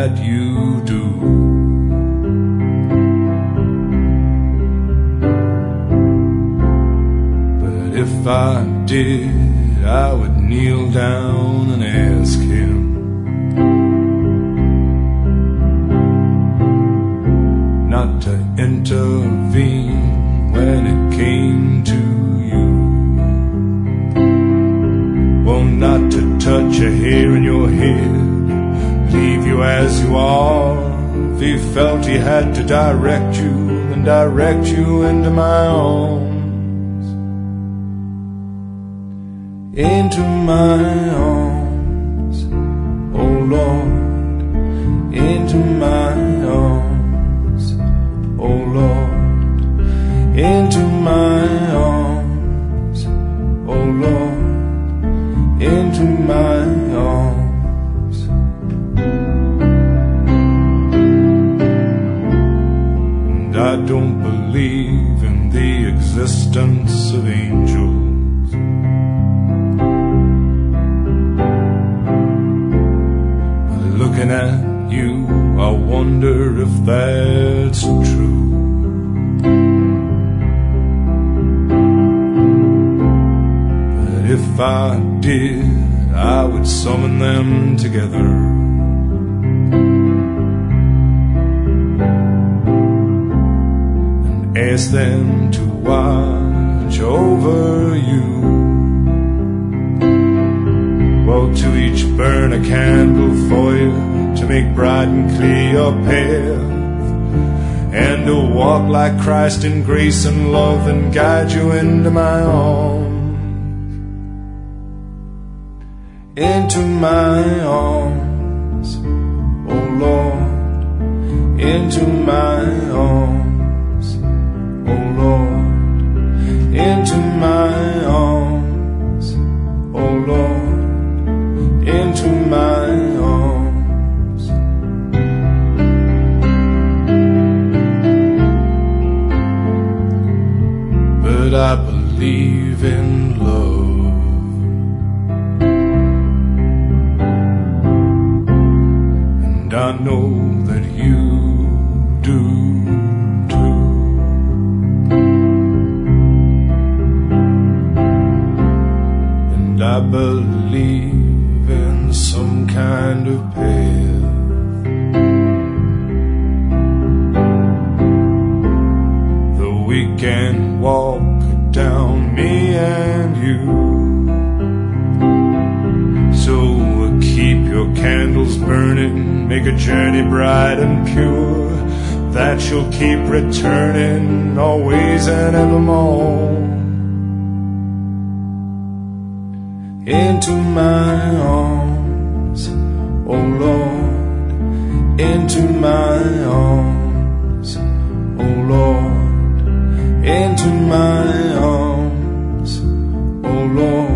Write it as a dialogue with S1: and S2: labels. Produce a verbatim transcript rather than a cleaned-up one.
S1: that you do. But if I did, I would kneel down and ask him not to intervene when it came to you. Well, not to touch a hair in your head, leave you as you are. If he felt he had to direct you, then direct you into my arms. Into my arms, oh Lord, into my arms, oh Lord, into my arms, oh Lord, into my arms. And I don't believe in the existence of angels. Looking at you, I wonder if that's true. But if I did, I would summon them together and ask them to watch over you. Well, to each burn a candle for you, to make bright and clear your path, and to walk like Christ in grace and love and guide you into my arms. Into my arms, oh Lord, into my arms, oh Lord, into my arms, oh Lord, into my arms. But I believe in love, and I know that you do too. And I believe in some kind of path that we can walk down, me and you. So keep your candles burning, make a journey bright and pure, that you'll keep returning always and evermore. Into my arms, oh Lord, into my arms, oh Lord, into my arms, oh Lord.